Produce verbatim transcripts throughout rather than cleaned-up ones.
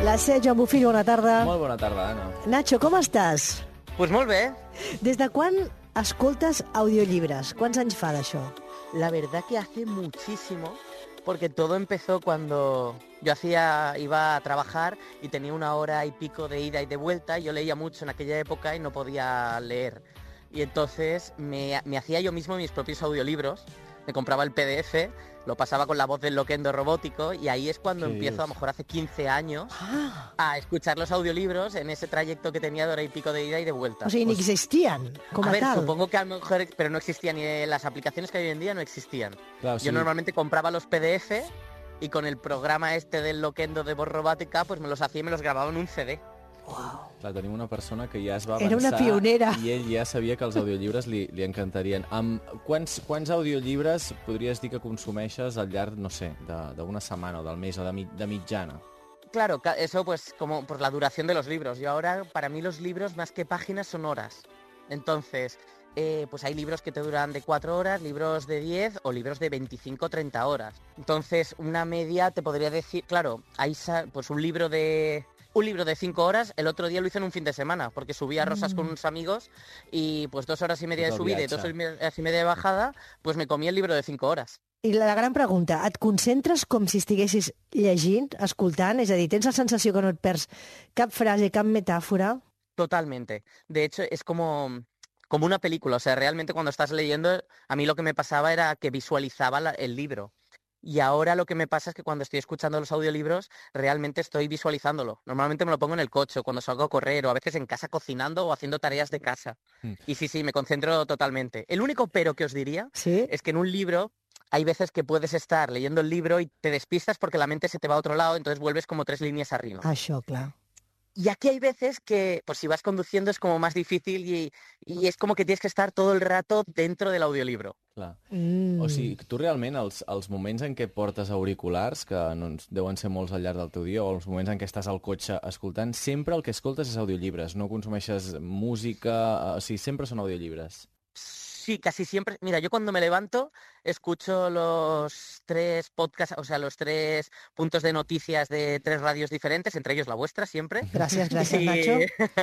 La C, Joan Bufill, bona tarda. Molt bona tarda, Anna. Nacho, com estàs? Pues molt bé. Des de quan escoltes audiolibres? Quants anys fa d'això? La verdad que hace muchísimo, porque todo empezó cuando yo hacía, iba a trabajar y tenía una hora y pico de ida y de vuelta. Yo leía mucho en aquella época y no podía leer. Y entonces me, me hacía yo mismo mis propios audiolibros. Me compraba el P D F, lo pasaba con la voz del Loquendo robótico y ahí es cuando empiezo, Dios. a lo mejor hace quince años, ah. a escuchar los audiolibros en ese trayecto que tenía de hora y pico de ida y de vuelta. O sea, pues, ni existían como a ver, tal. Supongo que a lo mejor, pero no existían, ni las aplicaciones que hay hoy en día no existían. Claro, Yo sí. normalmente compraba los P D F y con el programa este del Loquendo de voz robótica, pues me los hacía y me los grababa en un C D. Wow. Clar, tenim una persona que ja es va avançar. Era una pionera. I ell ja sabia que els audiollibres li, li encantarien. Um, quants, quants audiollibles podries dir que consumeixes al llarg, no sé, d'una setmana o del mes o de, mi, de mitjana? Claro, eso pues como por la duración de los libros. Yo ahora, para mí los libros más que páginas son horas. Entonces, eh, pues hay libros que te duran de cuatro horas, libros de diez o libros de veinticinco o treinta horas. Entonces, una media te podría decir, claro, hay pues un libro de... Un libro de cinco horas, el otro día lo hice en un fin de semana, porque subí a Rosas mm. con unos amigos y pues dos horas y media de subida i dos horas i media de bajada, pues me comí el libro de cinco horas. I la gran pregunta, et concentres com si estiguessis llegint, escoltant? És a dir, tens la sensació que no et perds cap frase, cap metàfora? Totalmente. De hecho, es como... como una película, o sea, realmente cuando estás leyendo, a mí lo que me pasaba era que visualizaba la, el libro. Y ahora lo que me pasa es que cuando estoy escuchando los audiolibros, realmente estoy visualizándolo. Normalmente me lo pongo en el coche, cuando salgo a correr, o a veces en casa cocinando o haciendo tareas de casa. Mm. Y sí, sí, me concentro totalmente. El único pero que os diría ¿Sí? es que en un libro hay veces que puedes estar leyendo el libro y te despistas porque la mente se te va a otro lado, entonces vuelves como tres líneas arriba. Això, clar. Y aquí hay veces que, pues si vas conduciendo es como más difícil y, y es como que tienes que estar todo el rato dentro del audiolibro. Clar. Mm. O sigui, tu realment, els, els moments en què portes auriculars, que no deuen ser molts al llarg del teu dia, o els moments en què estàs al cotxe escoltant, sempre el que escoltes és audiollibres, no consumeixes música, o sigui, sempre són audiollibres. Sí, casi siempre. Mira, yo cuando me levanto escucho los tres podcasts, o sea, los tres puntos de noticias de tres radios diferentes, entre ellos la vuestra siempre. Gracias, gracias, y... Nacho.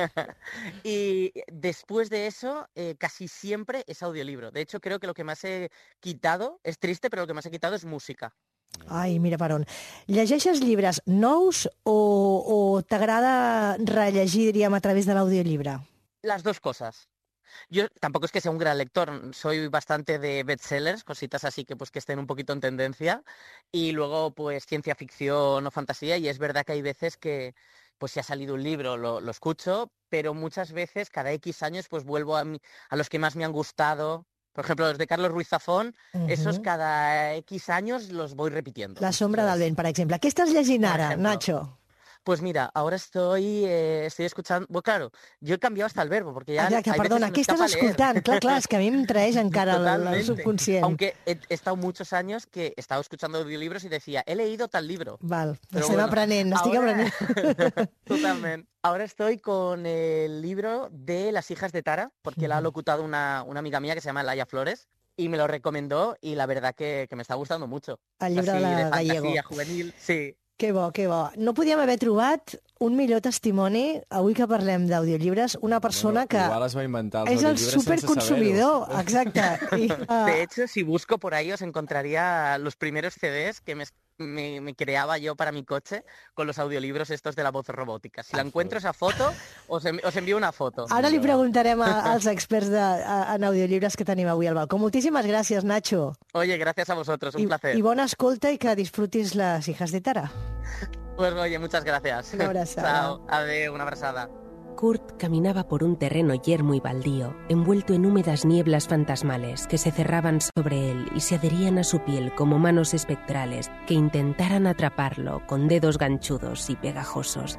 Y después de eso, eh, casi siempre es audiolibro. De hecho, creo que lo que más he quitado, es triste, pero lo que más he quitado es música. Ai, mira per on. Llegeixes llibres nous o, o t'agrada rellegir, diríem, a través de l'audiollibre? Las dos cosas. Yo tampoco es que sea un gran lector, soy bastante de bestsellers, cositas así que pues que estén un poquito en tendencia, y luego pues ciencia ficción o fantasía, y es verdad que hay veces que pues si ha salido un libro lo, lo escucho, pero muchas veces cada X años pues vuelvo a, mi, a los que más me han gustado. Por ejemplo, los de Carlos Ruiz Zafón, uh-huh. esos cada X años los voy repitiendo. La sombra del vent, per exemple. Què estàs llegint ara, Nacho? Pues mira, ahora estoy, eh, estoy escuchando... Bueno, claro, yo he cambiado hasta el verbo, porque ya... Ah, que, perdona, què estàs escoltant? Clar, clar, és que a mi em traeix encara el, el subconscient. Aunque he, he estado muchos años que he estado escuchando audiolibros y decía, he leído tal libro. Val, Però estem bueno, aprenent, estic ahora... aprenent. Totalment. Ahora estoy con el libro de Las hijas de Tara, porque mm. la ha locutado una, una amiga mía que se llama Laia Flores, y me lo recomendó, y la verdad que, que me está gustando mucho. El llibre Así, de, de Gallego. fantasia juvenil, sí. Que bo, que bo. No podíem haver trobat un millor testimoni, avui que parlem d'audiollibles, una persona bueno, que igual es va inventar els és el superconsumidor. Exacte. I, uh... De hecho, si busco por ahí os encontraría los primeros C Ds que me, me, me creaba yo para mi coche con los audiolibros estos de la voz robótica. Si la encuentro esa foto, os, env os envío una foto. Ara li preguntarem a, als experts de, a, en audiolibres que tenim avui al balcó. Moltíssimes gràcies, Nacho. Oye, gracias a vosotros, un I, placer. I bona escolta i que disfrutis Las hijas de Tara. Pues oye, muchas gracias. Una abrazada. Chao, adeu, una abrazada. Kurt caminaba por un terreno yermo y baldío, envuelto en húmedas nieblas fantasmales que se cerraban sobre él y se adherían a su piel como manos espectrales que intentaran atraparlo con dedos ganchudos y pegajosos.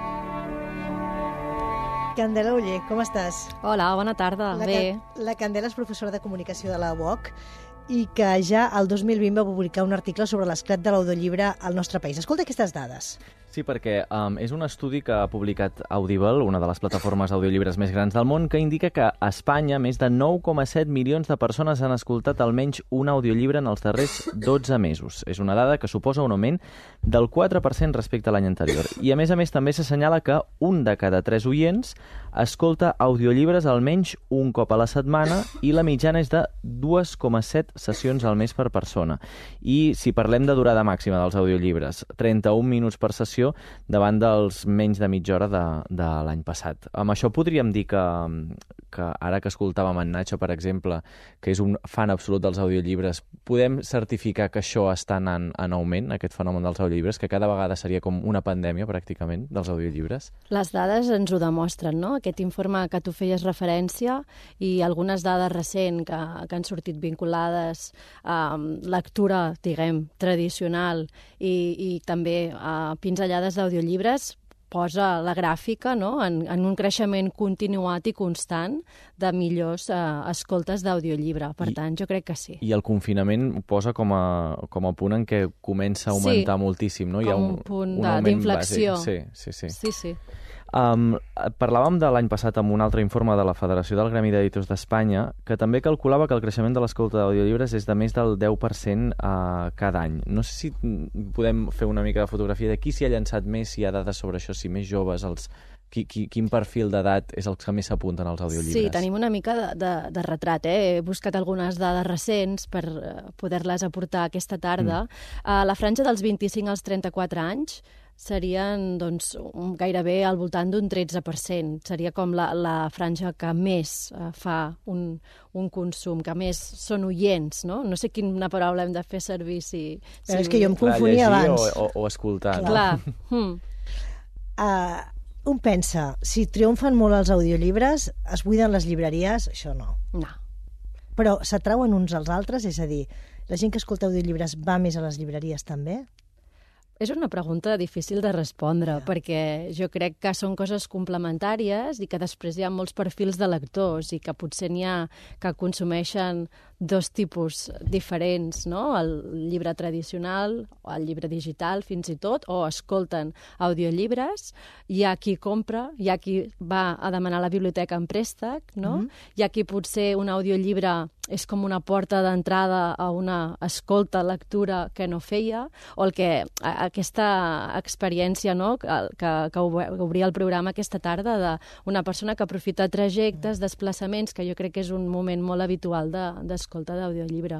Candela Oller, com estàs? Hola, bona tarda. La, Bé. La Candela és professora de comunicació de la U O C i que ja el dos mil vint va publicar un article sobre l'esclat de l'audiollibre al nostre país. Escolta aquestes dades. Sí, perquè um, és un estudi que ha publicat Audible, una de les plataformes audiollibres més grans del món, que indica que a Espanya més de nou coma set milions de persones han escoltat almenys un audiollibre en els darrers dotze mesos. És una dada que suposa un augment del quatre per cent respecte a l'any anterior. I a més a més també s'assenyala que un de cada tres oients escolta audiollibres almenys un cop a la setmana i la mitjana és de dos coma set sessions al mes per persona. I si parlem de durada màxima dels audiollibres, trenta-un minuts per sessió davant dels menys de mitja hora de, de l'any passat. Amb això podríem dir que, que ara que escoltàvem en Nacho, per exemple, que és un fan absolut dels audiollibres, podem certificar que això està anant en augment, aquest fenomen dels audiollibres, que cada vegada seria com una pandèmia, pràcticament, dels audiollibres? Les dades ens ho demostren, no? Aquest informe que tu feies referència i algunes dades recents que, que han sortit vinculades a lectura, diguem, tradicional i, i també a pinzellades d'audiollibres posa la gràfica, no?, en, en un creixement continuat i constant de millors eh, escoltes d'audiollibre. Per I, tant, jo crec que sí. I el confinament posa com a, com a punt en què comença a augmentar sí, moltíssim, no? Com Hi ha un, un punt un d'inflexió. Sí, sí, sí. sí, sí. Um, parlàvem de l'any passat amb un altre informe de la Federació del Gremi d'Editors d'Espanya que també calculava que el creixement de l'escolta d'audiollibres és de més del deu per cent uh, cada any. No sé si podem fer una mica de fotografia de qui s'hi ha llançat més, si hi ha dades sobre això, si més joves, els... Qui, qui, quin perfil d'edat és el que més s'apunten als audiollibres? Sí, tenim una mica de, de, de retrat. Eh? He buscat algunes dades recents per uh, poder-les aportar aquesta tarda. Mm. Uh, la franja dels vint-i-cinc als trenta-quatre anys serien doncs, un, gairebé al voltant d'un tretze per cent. Seria com la, la franja que més uh, fa un, un consum, que més són oients, no? No sé quina paraula hem de fer servir. Si, Però si... és que jo em confonia abans. O, o, o escoltar. Clar. No? Mm. Uh, un pensa, si triomfen molt els audiollibres, es buiden les llibreries, això no. No. Però s'atrauen uns als altres? És a dir, la gent que escolta audiollibres va més a les llibreries també? És una pregunta difícil de respondre, ja. perquè jo crec que són coses complementàries i que després hi ha molts perfils de lectors i que potser n'hi ha que consumeixen dos tipus diferents, no? El llibre tradicional, el llibre digital fins i tot, o escolten audiollibres. Hi ha qui compra, hi ha qui va a demanar a la biblioteca en préstec, no? Mm-hmm. Hi ha qui potser un audiollibre és com una porta d'entrada a una escolta, lectura que no feia, o el que aquesta experiència, no?, que, que obria el programa aquesta tarda d'una persona que aprofita trajectes, desplaçaments, que jo crec que és un moment molt habitual d'escolta de, d'audiollibre.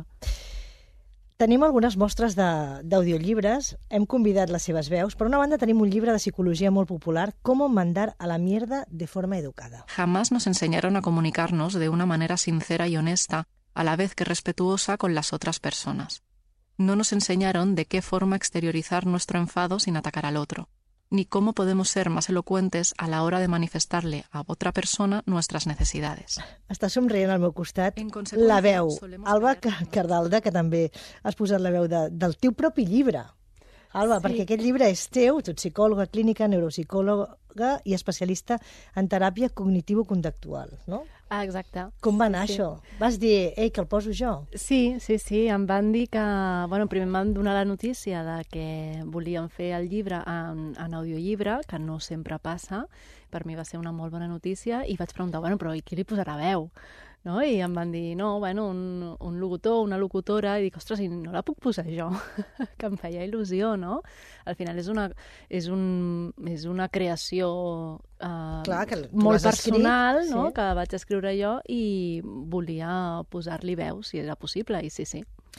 Tenim algunes mostres d'audiollibres, hem convidat les seves veus. Per una banda tenim un llibre de psicología molt popular, Cómo mandar a la mierda de forma educada. Jamás nos enseñaron a comunicarnos de una manera sincera y honesta, a la vez que respetuosa con las otras personas. No nos enseñaron de qué forma exteriorizar nuestro enfado sin atacar al otro, ni cómo podemos ser más elocuentes a la hora de manifestarle a otra persona nuestras necesidades. Està somrient al meu costat la veu, Alba Cardalda, que també has posat la veu de, del teu propi llibre. Alba, sí. Perquè aquest llibre és teu, tu ets psicòloga clínica, neuropsicòloga i especialista en teràpia cognitivo-conductual, no? Ah, exacte. Com va anar sí. això? Vas dir, ei, que el poso jo? Sí, sí, sí. Em van dir que... Bueno, primer em van donar la notícia de que volien fer el llibre en, en audiollibre, que no sempre passa. Per mi va ser una molt bona notícia i vaig preguntar, bueno, però i qui li posarà veu? No? I em van dir, no, bueno, un, un locutor, una locutora, i dic, ostres, i no la puc posar jo? Que em feia il·lusió, no? Al final és una, és un, és una creació eh, Clar, que molt personal, escrit, no? Sí. Que vaig escriure jo i volia posar-li veu, si era possible, i sí, sí.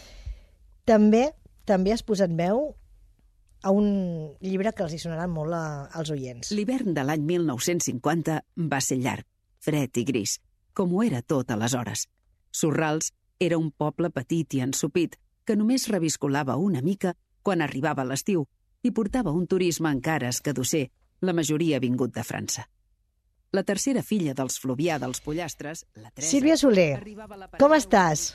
També, també has posat veu a un llibre que els hi sonarà molt a, als oients. L'hivern de l'any mil nou-cents cinquanta va ser llarg, fred i gris, com ho era tot aleshores. Sorrals era un poble petit i ensopit que només reviscolava una mica quan arribava l'estiu i portava un turisme encara escadusser, la majoria vingut de França. La tercera filla dels Fluvià dels Pollastres, la Teresa... Sílvia Soler, com estàs?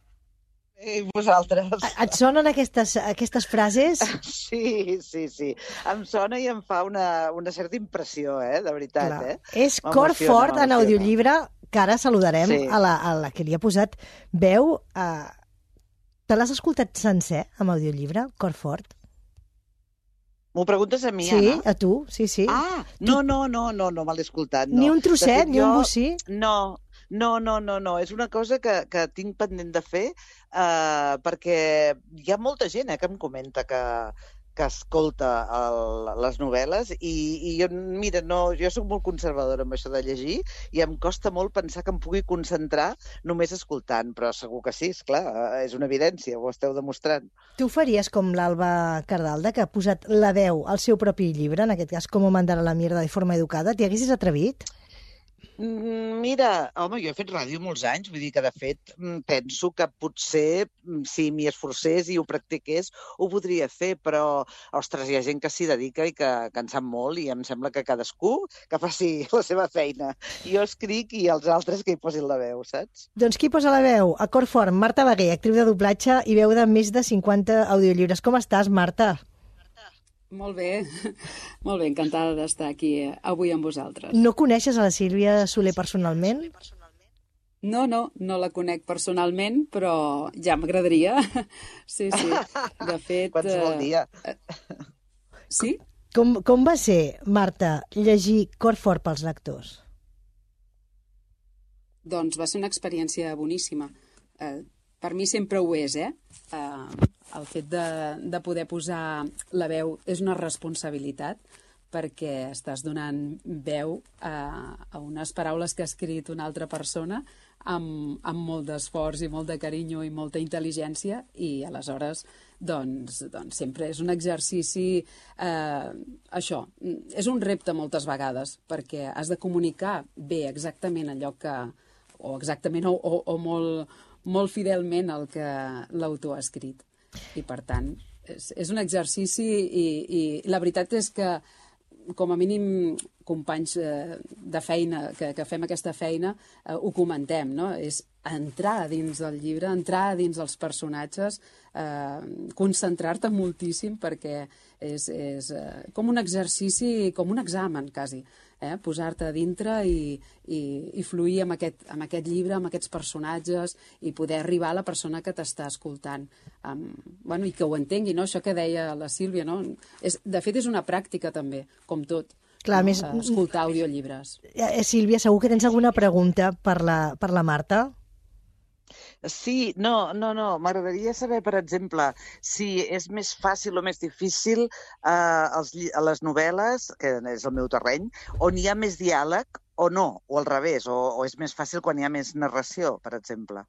I vosaltres? Et sonen aquestes, aquestes frases? Sí, sí, sí. Em sona i em fa una, una certa impressió, eh? De veritat, Clar. eh? És cor fort en audiollibre, que ara saludarem sí. a, la, a la que li ha posat veu. A... Te l'has escoltat sencer, amb audiollibre, cor fort? M'ho preguntes a mi, sí, Anna? Sí, a tu, sí, sí. Ah, no, no, no, no, no me l'he escoltat. No. Ni un trosset, fet, ni jo... un bocí? No, no, no, no, no. És una cosa que, que tinc pendent de fer eh, perquè hi ha molta gent eh, que em comenta que, que escolta el, les novel·les i, i jo, mira, no, jo soc molt conservadora amb això de llegir i em costa molt pensar que em pugui concentrar només escoltant, però segur que sí, esclar, és una evidència, ho esteu demostrant. Tu faries com l'Alba Cardalda, que ha posat la veu al seu propi llibre, en aquest cas, Com mandar a la mierda de forma educada? T'hi haguessis atrevit? Mira, home, jo he fet ràdio molts anys, vull dir que, de fet, penso que potser, si m'hi esforcés i ho practiqués, ho podria fer, però, ostres, hi ha gent que s'hi dedica i que, que en sap molt i em sembla que cadascú que faci la seva feina. Jo escric i els altres que hi posin la veu, saps? Doncs qui posa la veu? A cor fort, Marta Bagué, actriu de doblatge i veu de més de cinquanta audiolliures. Com estàs, Marta? Molt bé, molt bé, encantada d'estar aquí avui amb vosaltres. No coneixes a la Sílvia Soler personalment? No, no, no la conec personalment, però ja m'agradaria. Sí, sí, de fet... Qualsevol dia. Sí? Com, com va ser, Marta, llegir Cor fort pels lectors? Doncs va ser una experiència boníssima. Eh, per mi sempre ho és, eh? eh el fet de, de poder posar la veu és una responsabilitat perquè estàs donant veu a, a unes paraules que ha escrit una altra persona amb, amb molt d'esforç i molt de carinyo i molta intel·ligència i aleshores doncs, doncs sempre és un exercici eh, això, és un repte moltes vegades perquè has de comunicar bé exactament allò que o exactament o, o, o molt, molt fidelment el que l'autor ha escrit. I, per tant, és, és un exercici i, i la veritat és que, com a mínim, companys eh, de feina, que, que fem aquesta feina, eh, ho comentem, no? És entrar dins del llibre, entrar dins els personatges, eh, concentrar-te moltíssim perquè és, és eh, com un exercici, com un examen, quasi. Eh? Posar-te a dintre i, i, i fluir amb aquest, amb aquest llibre, amb aquests personatges i poder arribar a la persona que t'està escoltant. Um, bueno, i que ho entengui, no? Això que deia la Sílvia, no? És, de fet, és una pràctica també, com tot. Clar, no? més... Escoltar audiollibres. Eh, Sílvia, segur que tens alguna pregunta per la, per la Marta? Sí, no, no, no. M'agradaria saber, per exemple, si és més fàcil o més difícil eh, els, a les novel·les, que és el meu terreny, on hi ha més diàleg o no, o al revés, o, o és més fàcil quan hi ha més narració, per exemple.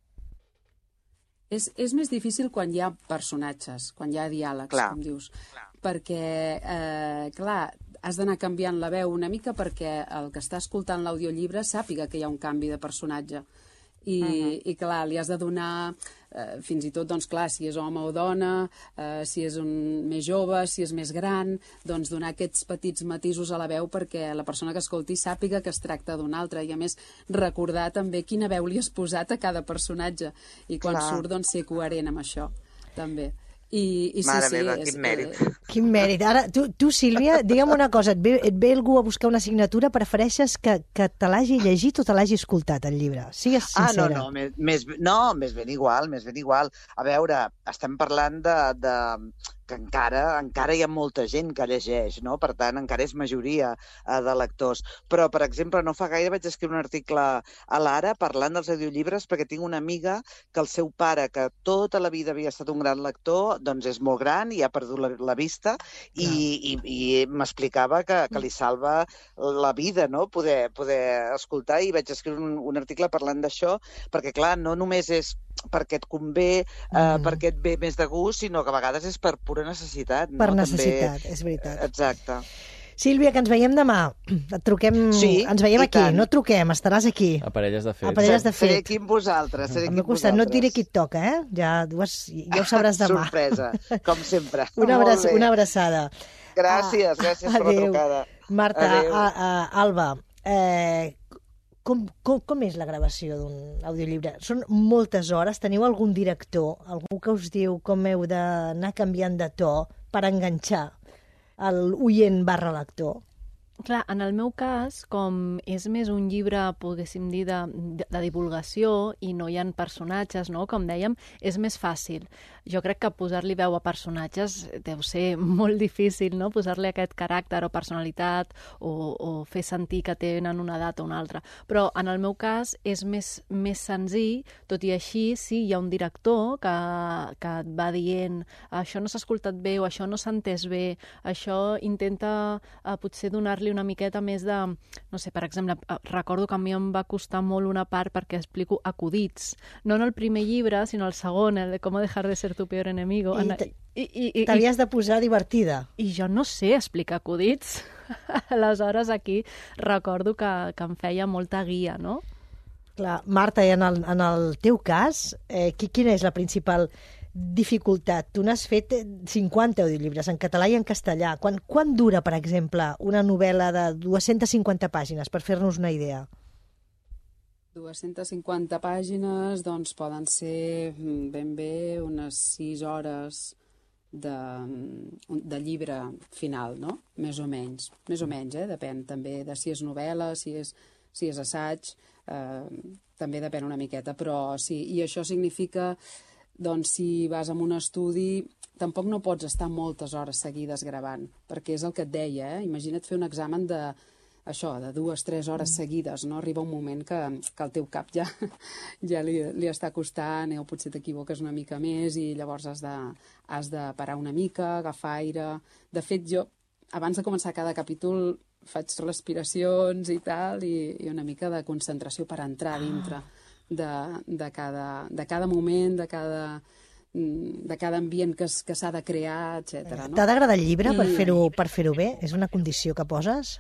És, és més difícil quan hi ha personatges, quan hi ha diàlegs, clar, com dius. Clar. Perquè, eh, clar, has d'anar canviant la veu una mica perquè el que està escoltant l'audiollibre sàpiga que hi ha un canvi de personatge. I, uh-huh. i clar, li has de donar eh, fins i tot, doncs clar, si és home o dona, eh, si és un més jove, si és més gran, doncs donar aquests petits matisos a la veu perquè la persona que escolti sàpiga que es tracta d'un altre i a més recordar també quina veu li has posat a cada personatge i quan clar. Surt doncs ser coherent amb això també. I, i sí, Mare sí, meva, és, quin mèrit. Eh... Quin mèrit. Ara, tu, tu Sílvia, digue'm una cosa, et ve, et ve algú a buscar una assignatura, prefereixes que, que te l'hagi llegit o te l'hagi escoltat, el llibre? Sigues sincera. Ah, no, no, més, més, no, més ben igual, més ben igual. A veure, estem parlant de... de... que encara, encara hi ha molta gent que llegeix, no? Per tant, encara és majoria eh, de lectors. Però, per exemple, no fa gaire vaig escriure un article a l'Ara parlant dels audiollibres perquè tinc una amiga que el seu pare, que tota la vida havia estat un gran lector, doncs és molt gran i ha perdut la, la vista i, i, i m'explicava que, que li salva la vida, no? Poder, poder escoltar, i vaig escriure un, un article parlant d'això perquè, clar, no només és perquè et convé, eh, mm. perquè et ve més de gust, sinó que a vegades és per pura necessitat. Per no? necessitat, També... és veritat. Exacte. Sílvia, que ens veiem demà. Et truquem... Sí, ens veiem aquí, tant. no truquem, estaràs aquí. A Parelles de Fet. A Parelles de Fet. Seré aquí amb vosaltres. Seré Al aquí meu amb costat, no et diré vosaltres. qui et toca, eh? Ja, dues, ja ho sabràs demà. Sorpresa, com sempre. Una, abraç, una abraçada. Gràcies, gràcies ah, per la trucada. Marta, Adéu. a, a, Alba, eh, com, com, com és la gravació d'un audiollibre? Són moltes hores, teniu algun director, algú que us diu com heu d'anar canviant de to per enganxar el oient barra lector? Clar, en el meu cas, com és més un llibre, poguéssim dir, de, de, de divulgació i no hi ha personatges, no? Com dèiem, és més fàcil. jo crec que posar-li veu a personatges deu ser molt difícil, no? Posar-li aquest caràcter o personalitat o, o fer sentir que tenen una edat o una altra. Però en el meu cas és més, més senzill, tot i així sí, hi ha un director que, que et va dient això no s'ha escoltat bé o això no s'ha entès bé, això intenta eh, potser donar-li una miqueta més de... No sé, per exemple, recordo que a mi em va costar molt una part perquè explico acudits, no en el primer llibre, sinó el segon, el de Com dejar de ser tu peor enemigo. I, I, i, i t'havies de posar divertida. I jo no sé explicar acudits. Aleshores, aquí recordo que, que em feia molta guia, no? Clar, Marta, en el, en el teu cas, eh, quina és la principal dificultat? Tu n'has fet cinquanta audiollibres en català i en castellà. Quan, quan dura, per exemple, una novel·la de dues-centes cinquanta pàgines, per fer-nos una idea? dues-centes cinquanta pàgines, doncs poden ser ben bé unes sis hores de, de llibre final, no? Més o menys. Més o menys, eh? Depèn també de si és novel·la, si és, si és assaig, eh, també depèn una miqueta, però sí. I això significa, doncs, si vas a un estudi, tampoc no pots estar moltes hores seguides gravant, perquè és el que et deia, eh? Imagina't fer un examen de això, de dues, tres hores seguides, no? Arriba un moment que, que el teu cap ja, ja li, li està costant, o potser t'equivoques una mica més i llavors has de, has de parar una mica, agafar aire. De fet, jo, abans de començar cada capítol, faig respiracions i tal, i, i una mica de concentració per entrar dintre de, de, cada, de cada moment, de cada... de cada ambient que, que s'ha de crear, etcètera. No? T'ha d'agradar el llibre I... per fer-ho per fer-ho bé? És una condició que poses?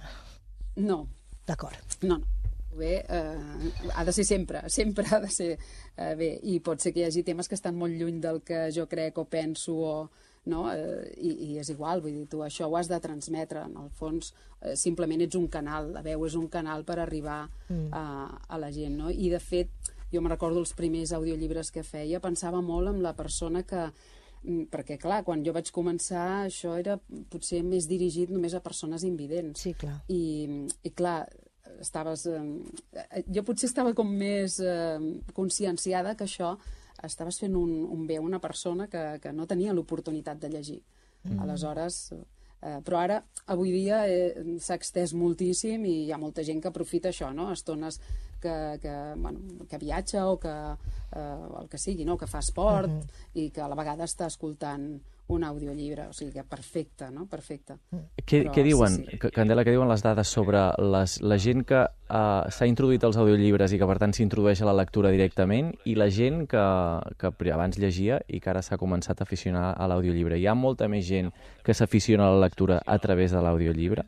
No. D'acord. No, no. Bé, eh, ha de ser sempre, sempre ha de ser eh, bé. I pot ser que hi hagi temes que estan molt lluny del que jo crec o penso, o, no? Eh, i, i és igual, vull dir, tu això ho has de transmetre. En el fons, eh, simplement ets un canal, la veu és un canal per arribar mm. a, a la gent, no? I, de fet, jo me recordo els primers audiollibres que feia, pensava molt en la persona que... Perquè, clar, quan jo vaig començar, això era potser més dirigit només a persones invidents. Sí, clar. I, i clar, estaves... Eh, jo potser estava com més eh, conscienciada que això estaves fent un, un bé a una persona que, que no tenia l'oportunitat de llegir. Mm. Aleshores... Eh, però ara, avui dia, eh, s'ha extès moltíssim i hi ha molta gent que aprofita això, no? Estones que, que, bueno, que viatja o que eh, el que sigui, no? Que fa esport uh -huh. i que a la vegada està escoltant un audiollibre, o sigui que perfecte, no? Perfecte. Què, Però, què diuen, sí, sí. Candela, què diuen les dades sobre les, la gent que uh, s'ha introduït als audiollibres i que per tant s'introdueix a la lectura directament i la gent que, que abans llegia i que ara s'ha començat a aficionar a l'audiollibre? Hi ha molta més gent que s'aficiona a la lectura a través de l'audiollibre?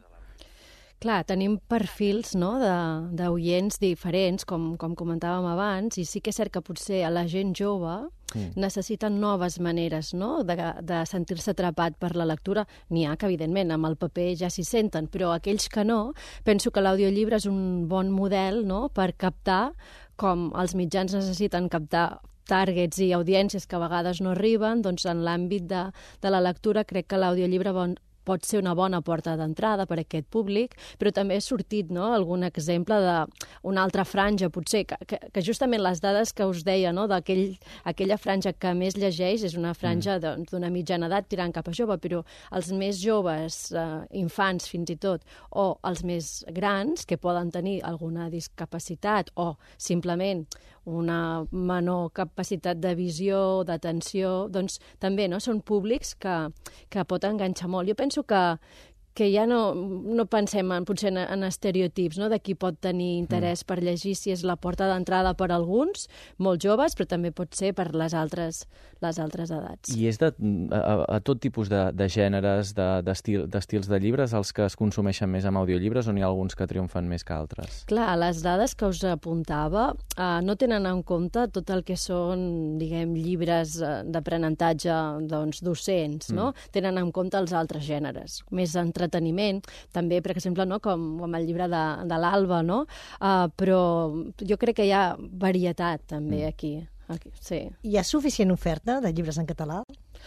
Clar, tenim perfils, no?, d'oients diferents, com, com comentàvem abans, i sí que és cert que potser a la gent jove mm. necessiten noves maneres, no?, de, de sentir-se atrapat per la lectura. N'hi ha que, evidentment, amb el paper ja s'hi senten, però aquells que no, penso que l'audiollibre és un bon model, no?, per captar, com els mitjans necessiten captar targets i audiències que a vegades no arriben, doncs en l'àmbit de, de la lectura crec que l'audiollibre bon, pot ser una bona porta d'entrada per a aquest públic, però també ha sortit, no?, algun exemple d'una altra franja, potser, que, que, que justament les dades que us deia, no?, d'aquella franja que més llegeix és una franja mm. d'una mitjana edat tirant cap a jove, però els més joves, eh, infants fins i tot, o els més grans, que poden tenir alguna discapacitat o simplement una menor capacitat de visió, d'atenció, doncs també, no?, són públics que, que pot enganxar molt. Jo penso que, que ja no, no pensem en, potser en, en estereotips, no?, de qui pot tenir interès mm. per llegir, si és la porta d'entrada per alguns, molt joves, però també pot ser per les altres, les altres edats. I és de, a, a tot tipus de, de gèneres, d'estils de, de, de llibres, els que es consumeixen més amb audiollibres, o n'hi ha alguns que triomfen més que altres? Clar, les dades que us apuntava eh, no tenen en compte tot el que són, diguem, llibres d'aprenentatge, doncs, docents, no? Mm. Tenen en compte els altres gèneres, més entre entreteniment, també, per exemple, no, com amb el llibre de, de l'Alba, no? Uh, però jo crec que hi ha varietat també mm. aquí. aquí sí. Hi ha suficient oferta de llibres en català?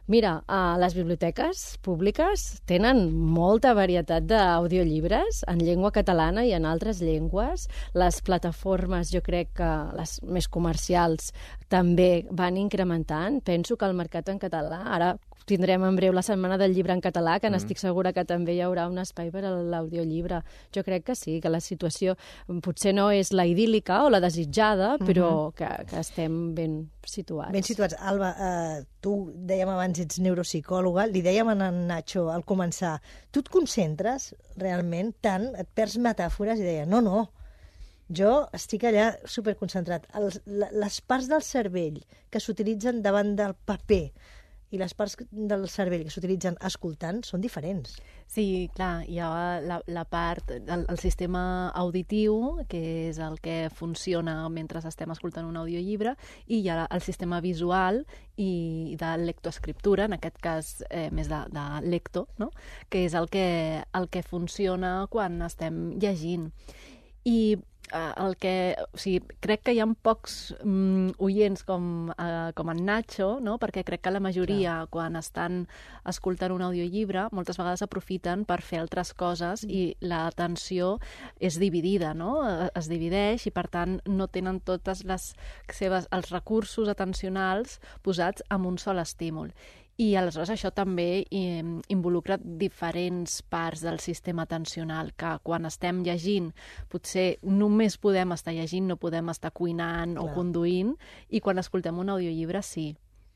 Mira, a les biblioteques públiques tenen molta varietat d'audiollibres en llengua catalana i en altres llengües. Les plataformes, jo crec que les més comercials també van incrementant. Penso que el mercat en català, ara tindrem en breu la Setmana del Llibre en català, que mm. n'estic segura que també hi haurà un espai per a l'audiollibre. Jo crec que sí, que la situació potser no és la idíl·lica o la desitjada, però mm-hmm. que, que estem ben situats. Ben situats. Alba, eh, tu dèiem abans, ets neuropsicòloga, li dèiem a en Nacho al començar, tu et concentres realment tant, et perds metàfores i deia, no, no, jo estic allà superconcentrat. Els, les parts del cervell que s'utilitzen davant del paper i les parts del cervell que s'utilitzen escoltant són diferents. Sí, clar, hi ha la, la part, el, el sistema auditiu, que és el que funciona mentre estem escoltant un audiollibre, i hi ha el sistema visual i de lectoescriptura, en aquest cas eh, més de, de lecto, no? Que és el que, el que funciona quan estem llegint. I el que, o sigui, crec que hi ha pocs um, oients com, uh, com en Nacho, no? Perquè crec que la majoria, clar, quan estan escoltant un audiollibre, moltes vegades aprofiten per fer altres coses mm. i l'atenció és dividida, no? Es divideix i, per tant, no tenen totes les seves, els recursos atencionals posats en un sol estímul. I aleshores això també eh, involucra diferents parts del sistema atencional, que quan estem llegint potser només podem estar llegint, no podem estar cuinant Clar. o conduint, i quan escoltem un audiollibre sí.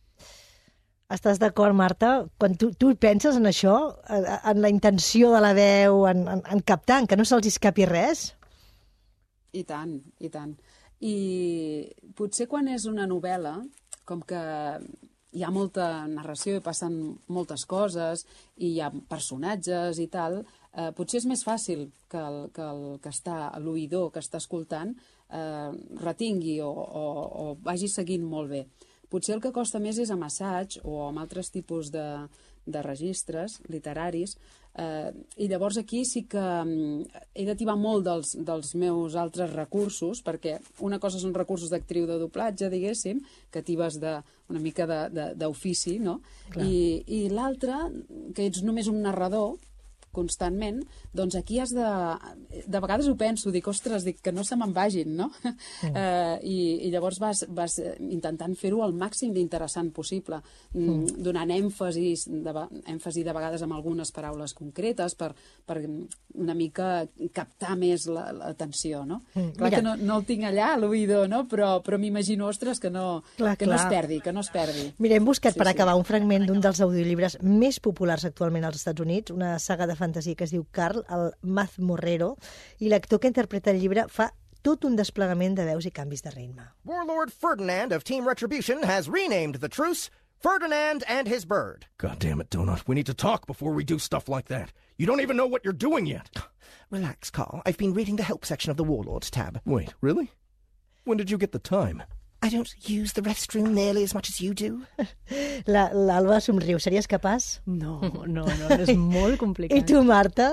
Estàs d'acord, Marta? Quan tu, tu penses en això, en la intenció de la veu, en, en, en captar, en que no se'ls escapi res? I tant, i tant. I potser quan és una novel·la, com que hi ha molta narració i passen moltes coses i hi ha personatges i tal, eh, potser és més fàcil que el que, el, que està l'oïdor que està escoltant eh, retingui o, o, o vagi seguint molt bé. Potser el que costa més és amb assaig o amb altres tipus de, de registres literaris, eh, i llavors aquí sí que he de tibar molt dels, dels meus altres recursos, perquè una cosa són recursos d'actriu de doblatge, diguéssim, que tibes de, una mica d'ofici, no? Clar. I, i l'altra, que ets només un narrador, constantment, doncs aquí has de... De vegades ho penso, dic, ostres, dic, que no se me'n vagin, no? Mm. Eh, i, I llavors vas, vas intentant fer-ho al màxim d'interessant possible, mm. donant èmfasi de, èmfasi de vegades amb algunes paraules concretes per, per una mica captar més l'atenció, no? Mm. Clar Mira. que no, no el tinc allà, a l'oïdor, no? Però, però m'imagino, ostres, que, no, clar, que clar. no es perdi, que no es perdi. Mira, hem buscat sí, per sí. acabar un fragment d'un dels audiollibres més populars actualment als Estats Units, una saga de fantasia que es diu Carl, el Mazmorrero, i l'actor que interpreta el llibre fa tot un desplegament de veus i canvis de ritme. Warlord Ferdinand of Team Retribution has renamed the truce Ferdinand and his bird. God damn it, Donut. We need to talk before we do stuff like that. You don't even know what you're doing yet. Relax, Carl. I've been reading the help section of the Warlords tab. Wait, really? When did you get the time? I don't use the restroom nearly as much as you do. L'Alba somriu. Series capaç? No, no, no, és molt complicat. I tu, Marta?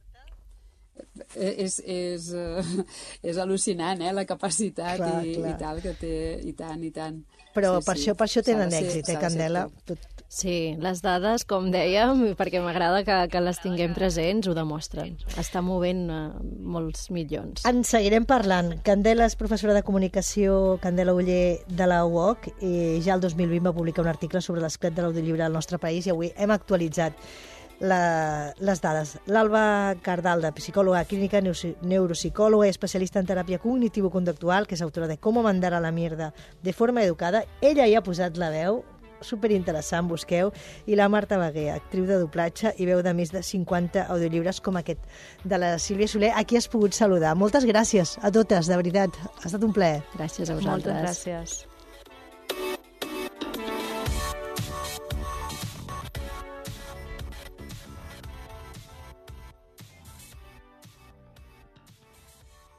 És, és, uh, és al·lucinant, eh, la capacitat clar, i, clar. i tal, que té, i tant, i tant. Però sí, per, sí. això, per això tenen ser, èxit, eh, Candela? Tot... Sí, les dades, com dèiem, perquè m'agrada que, que les tinguem presents, ho demostren. Està movent uh, molts milions. En seguirem parlant. Candela és professora de comunicació, Candela Oller, de la U O C, i ja el dos mil vint va publicar un article sobre l'esclat de l'audiollibre al nostre país i avui hem actualitzat La, les dades. L'Alba Cardalda, psicòloga clínica, neuropsicòloga i especialista en teràpia cognitivo-conductual, que és autora de Cómo mandar a la mierda de forma educada. Ella hi ha posat la veu, superinteressant, busqueu, i la Marta Baguer, actriu de doblatge i veu de més de cinquanta audiollibres com aquest de la Sílvia Soler. Aquí has pogut saludar. Moltes gràcies a totes, de veritat. Ha estat un plaer. Gràcies a vosaltres. Moltes gràcies.